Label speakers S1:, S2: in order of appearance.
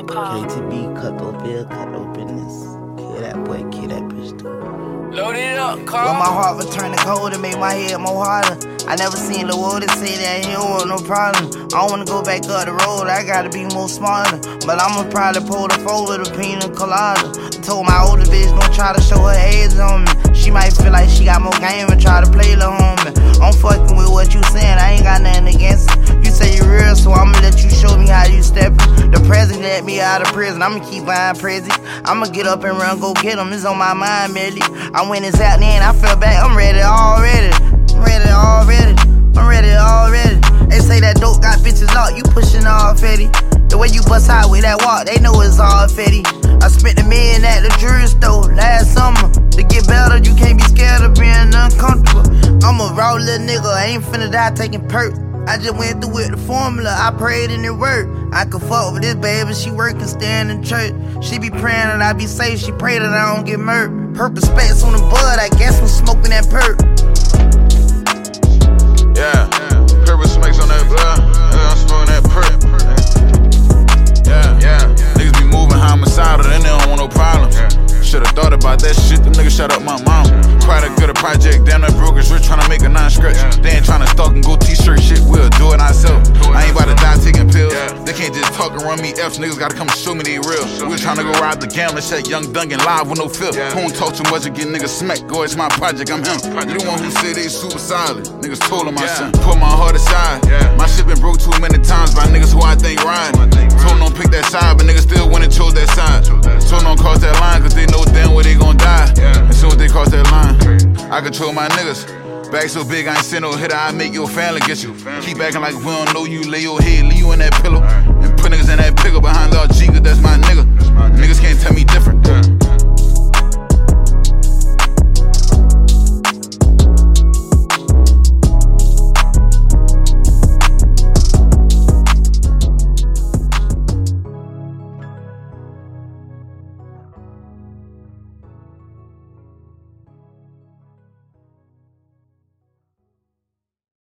S1: KTB, cut those bills, cut those business. Kill that boy, kill that bitch too.
S2: Load it up, Carl.
S3: When my heart was turning cold, it made my head more harder. I never seen the world that say that he don't want no problem. I don't wanna go back up the road, I gotta be more smarter. But I'ma probably pull the fold with a pina colada. Told my older bitch don't try to show her age on me. She might feel like she got more game and try to play the homie. I'm fucking with what you saying, I ain't got nothing against it. You say you real, so I'ma let you show me how you steppin'. The president let me out of prison, I'ma keep buying presents. I'ma get up and run, go get them, it's on my mind, Melly. I went and sat there and I fell back, I'm ready already. I'm ready already. They say that dope got bitches locked, you pushing all fetty. The way you bust out with that walk, they know it's all fetty. I spent $1 million at the jewelry store last summer. To get better, you can't be scared of being uncomfortable. I'm a raw little nigga, I ain't finna die taking perks. I just went through with the formula, I prayed and it worked. I could fuck with this baby, she working, staying in church. She be praying that I be safe, she pray that I don't get murked. Purple specs on the bud, I guess I'm smoking that perk.
S4: Yeah, purple smacks on that blood, I'm smoking that perk. Yeah, niggas be moving homicidal, then they don't want no problems. Should've thought about that shit, them niggas shut up my mom. Product of the project, damn that broker's rich, tryna make a non-scratch. They ain't tryna stalk and go t-shirt shit, we'll do it ourselves. I ain't about to die taking pills. They can't just talk and run me F's, niggas gotta come show me they real. We tryna go ride the gambling shit, Young Duncan live with no feel. Who don't talk too much and get niggas smacked, go, it's my project, I'm him. You the one who say they super solid, niggas told him I son. Put my heart aside, my shit been broke too many times by niggas who I think ride. Told them don't pick that side, but niggas still went and chose that side. Told them don't cross that line, cause they know damn well they gon' die. As soon as they cross that line, I control my niggas. Bag so big, I ain't send no hitter, I make your family get you. Keep acting like we don't know you, lay your head, leave you in that pillow. And put niggas in that pickle behind Lord G, cause that's my nigga. Niggas